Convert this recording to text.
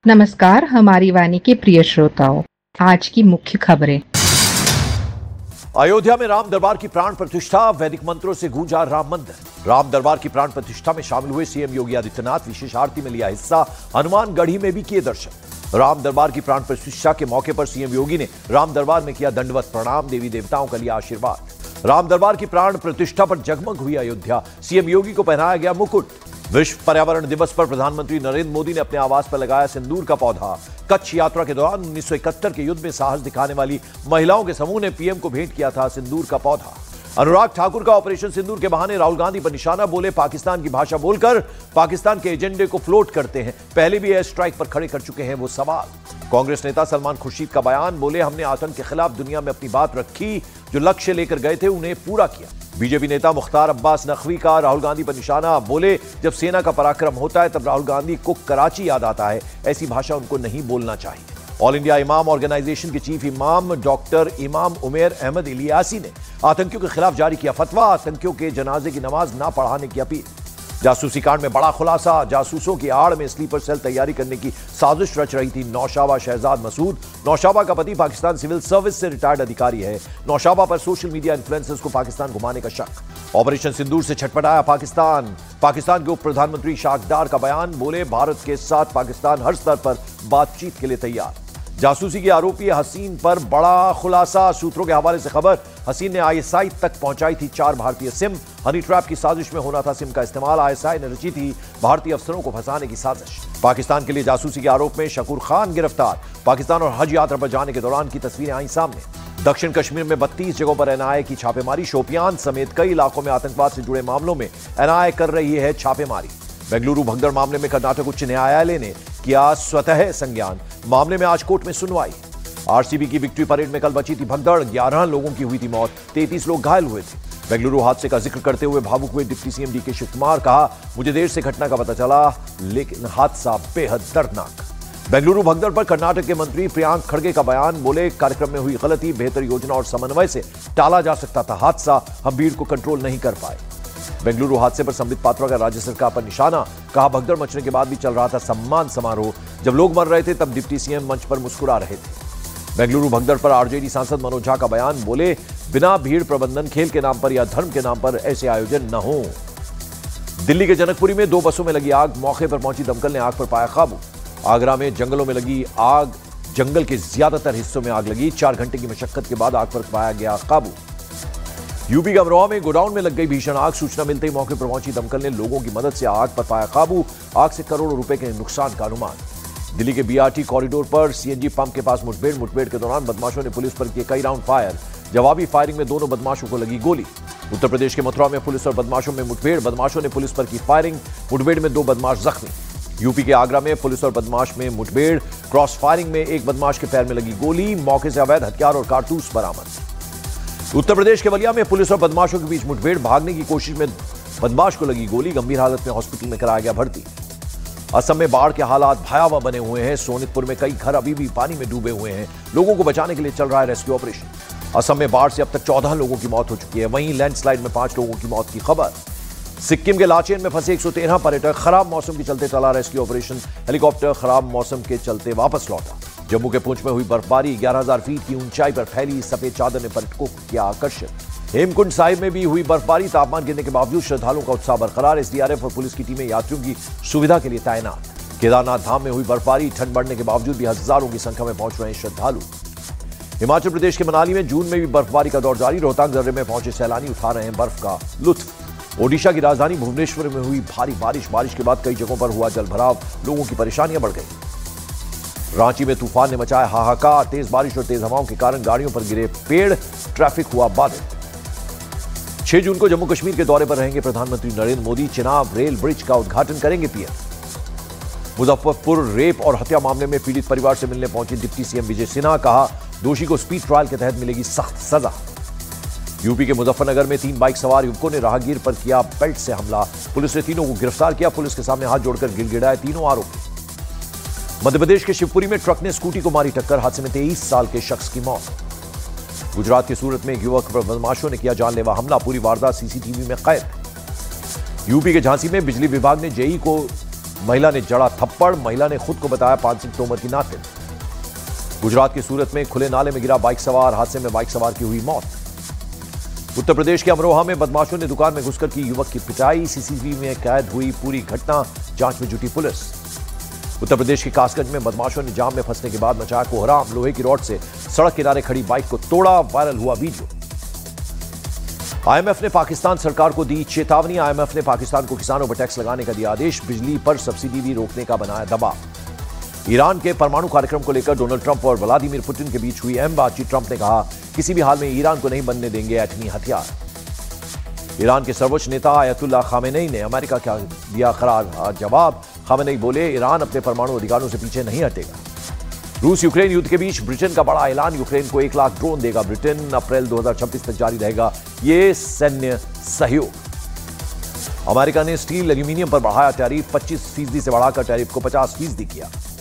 नमस्कार हमारी वाणी के प्रिय श्रोताओं, आज की मुख्य खबरें। अयोध्या में राम दरबार की प्राण प्रतिष्ठा, वैदिक मंत्रों से गूंजा राम मंदिर। राम दरबार की प्राण प्रतिष्ठा में शामिल हुए सीएम योगी आदित्यनाथ, विशेष आरती में लिया हिस्सा, हनुमानगढ़ी में भी किए दर्शन। राम दरबार की प्राण प्रतिष्ठा के मौके पर सीएम योगी ने राम दरबार में किया दंडवत प्रणाम, देवी देवताओं का लिया आशीर्वाद। राम दरबार की प्राण प्रतिष्ठा पर जगमग हुई अयोध्या, सीएम योगी को पहनाया गया मुकुट। विश्व पर्यावरण दिवस पर प्रधानमंत्री नरेंद्र मोदी ने अपने आवास पर लगाया सिंदूर का पौधा। कच्छ यात्रा के दौरान 1971 के युद्ध में साहस दिखाने वाली महिलाओं के समूह ने पीएम को भेंट किया था सिंदूर का पौधा। अनुराग ठाकुर का ऑपरेशन सिंदूर के बहाने राहुल गांधी पर निशाना, बोले पाकिस्तान की भाषा बोलकर पाकिस्तान के एजेंडे को फ्लोट करते हैं, पहले भी एयर स्ट्राइक पर खड़े कर चुके हैं वो सवाल। कांग्रेस नेता सलमान खुर्शीद का बयान, बोले हमने आतंक के खिलाफ दुनिया में अपनी बात रखी, जो लक्ष्य लेकर गए थे उन्हें पूरा किया। बीजेपी नेता मुख्तार अब्बास नकवी का राहुल गांधी पर निशाना, बोले जब सेना का पराक्रम होता है तब राहुल गांधी को कराची याद आता है, ऐसी भाषा उनको नहीं बोलना चाहिए। ऑल इंडिया इमाम ऑर्गेनाइजेशन के chief imam doctor Imam Umer Ahmad Ilyasi ने आतंकियों के खिलाफ जारी किया फतवा, आतंकियों के जनाजे की नमाज ना पढ़ाने की अपील। जासूसी कांड में बड़ा खुलासा, जासूसों की आड़ में स्लीपर सेल तैयारी करने की साजिश रच रही थी नौशाबा शहजाद मसूद। नौशाबा का पति पाकिस्तान सिविल सर्विस से रिटायर्ड अधिकारी है। नौशाबा पर सोशल मीडिया इन्फ्लुएंसर्स को पाकिस्तान घुमाने का शक। ऑपरेशन सिंदूर से छटपटाया पाकिस्तान के उप प्रधानमंत्री शाख डार का बयान, बोले भारत के साथ पाकिस्तान हर स्तर पर बातचीत के लिए तैयार। जासूसी के आरोपी हसीन पर बड़ा खुलासा, सूत्रों के हवाले से खबर, हसीन ने आईएसआई तक पहुंचाई थी 4 भारतीय सिम। हनी ट्रैप की साजिश में होना था सिम का इस्तेमाल, आईएसआई ने रची थी भारतीय अफसरों को फंसाने की साजिश। पाकिस्तान के लिए जासूसी के आरोप में शकूर खान गिरफ्तार, पाकिस्तान और हज यात्रा पर जाने के दौरान की तस्वीरें आई सामने। दक्षिण कश्मीर में 32 जगहों पर एनआईए की छापेमारी, शोपियान समेत कई इलाकों में आतंकवाद से जुड़े मामलों में एनआईए कर रही है छापेमारी। बेंगलुरु भगदड़ मामले में कर्नाटक उच्च न्यायालय ने किया स्वतः संज्ञान, मामले में आज कोर्ट में सुनवाई। आरसीबी की विक्ट्री परेड में कल बची थी भगदड़, 11 लोगों की हुई थी मौत, 33 लोग घायल हुए थे। बेंगलुरु हादसे का जिक्र करते हुए भावुक हुए deputy CM DK Shivakumar, कहा मुझे देर से घटना का पता चला लेकिन हादसा बेहद दर्दनाक। बेंगलुरु भगदड़ पर कर्नाटक के मंत्री प्रियांक खड़गे का बयान, बोले कार्यक्रम में हुई गलती, बेहतर योजना और समन्वय से टाला जा सकता था हादसा, हम भीड़ को कंट्रोल नहीं कर पाए। बेंगलुरु हादसे पर संबित पात्रा का राज्य सरकार पर निशाना, कहा भगदड़ मचने के बाद भी चल रहा था सम्मान समारोह, जब लोग मर रहे थे तब डिप्टी सीएम मंच पर मुस्कुरा रहे थे। बेंगलुरु भगदड़ पर आरजेडी सांसद मनोज झा का बयान, बोले बिना भीड़ प्रबंधन, खेल के नाम पर या धर्म के नाम पर ऐसे आयोजन न हो। दिल्ली के जनकपुरी में 2 बसों में लगी आग, मौके पर पहुंची दमकल ने आग पर पाया काबू। आगरा में जंगलों में लगी आग, जंगल के ज्यादातर हिस्सों में आग लगी, 4 घंटे की मशक्कत के बाद आग पर पाया गया काबू। यूपी के अमरोहा में गोडाउन में लग गई भीषण आग, सूचना मिलते ही मौके पर पहुंची दमकल ने लोगों की मदद से आग पर पाया काबू। आग से करोड़ों रुपए के नुकसान का अनुमान। दिल्ली के बीआरटी कॉरिडोर पर सीएनजी पंप के पास मुठभेड़ के दौरान बदमाशों ने पुलिस पर किए कई राउंड फायर, जवाबी फायरिंग में दोनों बदमाशों को लगी गोली। उत्तर प्रदेश के मथुरा में पुलिस और बदमाशों में मुठभेड़, बदमाशों ने पुलिस पर की फायरिंग, मुठभेड़ में 2 बदमाश जख्मी। यूपी के आगरा में पुलिस और बदमाश में मुठभेड़, क्रॉस फायरिंग में एक बदमाश के पैर में लगी गोली, मौके से अवैध हथियार और कारतूस बरामद। उत्तर प्रदेश के बलिया में पुलिस और बदमाशों के बीच मुठभेड़, भागने की कोशिश में बदमाश को लगी गोली, गंभीर हालत में हॉस्पिटल में कराया गया भर्ती। असम में बाढ़ के हालात भयावह बने हुए हैं, सोनितपुर में कई घर अभी भी पानी में डूबे हुए हैं, लोगों को बचाने के लिए चल रहा है रेस्क्यू ऑपरेशन। असम में बाढ़ से अब तक 14 लोगों की मौत हो चुकी है, वहीं लैंडस्लाइड में 5 लोगों की मौत की खबर। सिक्किम के लाचेन में फंसे 113 पर्यटक, खराब मौसम के चलते चला रेस्क्यू ऑपरेशन, हेलीकॉप्टर खराब मौसम के चलते वापस लौटा। जम्मू के पुंछ में हुई बर्फबारी, 11,000 फीट की ऊंचाई पर फैली सफेद चादर ने पर्यटकों को किया आकर्षित। हेमकुंड साहिब में भी हुई बर्फबारी, तापमान गिरने के बावजूद श्रद्धालुओं का उत्साह बरकरार, एसडीआरएफ और पुलिस की टीमें यात्रियों की सुविधा के लिए तैनात। केदारनाथ धाम में हुई बर्फबारी, ठंड बढ़ने के बावजूद भी हजारों की संख्या में पहुंच रहे हैं श्रद्धालु। हिमाचल प्रदेश के मनाली में जून में भी बर्फबारी का दौर जारी, रोहतांग दर्रे में पहुंचे सैलानी उठा रहे हैं बर्फ का लुत्फ। ओडिशा की राजधानी भुवनेश्वर में हुई भारी बारिश के बाद कई जगहों पर हुआ जलभराव, लोगों की परेशानियां बढ़ गई। रांची में तूफान ने मचाया हाहाकार, तेज बारिश और तेज हवाओं के कारण गाड़ियों पर गिरे पेड़, ट्रैफिक हुआ बाधित। 6 जून को जम्मू कश्मीर के दौरे पर रहेंगे प्रधानमंत्री नरेंद्र मोदी, चिनाब रेल ब्रिज का उद्घाटन करेंगे पीएम। मुजफ्फरपुर रेप और हत्या मामले में पीड़ित परिवार से मिलने पहुंचे डिप्टी सीएम विजय सिन्हा, कहा दोषी को स्पीड ट्रायल के तहत मिलेगी सख्त सजा। यूपी के मुजफ्फरनगर में 3 बाइक सवार युवकों ने राहगीर पर किया बेल्ट से हमला, पुलिस ने तीनों को गिरफ्तार किया, पुलिस के सामने हाथ जोड़कर गिड़गिड़ाए तीनों आरोपी। मध्य प्रदेश के शिवपुरी में ट्रक ने स्कूटी को मारी टक्कर, हादसे में 23 साल के शख्स की मौत। गुजरात के सूरत में एक युवक पर बदमाशों ने किया जानलेवा हमला, पूरी वारदात सीसीटीवी में कैद। यूपी के झांसी में बिजली विभाग ने जेई को महिला ने जड़ा थप्पड़, महिला ने खुद को बताया पान सिंह तोमर की नातिन। गुजरात के सूरत में खुले नाले में गिरा बाइक सवार, हादसे में बाइक सवार की हुई मौत। उत्तर प्रदेश के अमरोहा में बदमाशों ने दुकान में घुसकर की युवक की पिटाई, सीसीटीवी में कैद हुई पूरी घटना, जांच में जुटी पुलिस। उत्तर प्रदेश के कासगंज में बदमाशों ने जाम में फंसने के बाद मचाया कोहराम, लोहे की रॉड से सड़क किनारे खड़ी बाइक को तोड़ा, वायरल हुआ वीडियो। आईएमएफ ने पाकिस्तान सरकार को दी चेतावनी, आईएमएफ ने पाकिस्तान को किसानों पर टैक्स लगाने का दिया आदेश, बिजली पर सब्सिडी भी रोकने का बनाया दबाव। ईरान के परमाणु कार्यक्रम को लेकर डोनाल्ड ट्रंप और व्लादिमीर पुतिन के बीच हुई अहम बातचीत। ट्रंप ने कहा किसी भी हाल में ईरान को नहीं बनने देंगे एटमी हथियार। ईरान के सर्वोच्च नेता आयतुल्लाह खामेनेई ने अमेरिका का दिया करारा जवाब। खामेनेई बोले ईरान अपने परमाणु अधिकारों से पीछे नहीं हटेगा। रूस यूक्रेन युद्ध के बीच ब्रिटेन का बड़ा ऐलान, यूक्रेन को 1 लाख ड्रोन देगा ब्रिटेन। अप्रैल 2026 तक जारी रहेगा ये सैन्य सहयोग। अमेरिका ने स्टील एल्यूमिनियम पर बढ़ाया टैरिफ, 25% से बढ़ाकर टैरिफ को 50% किया।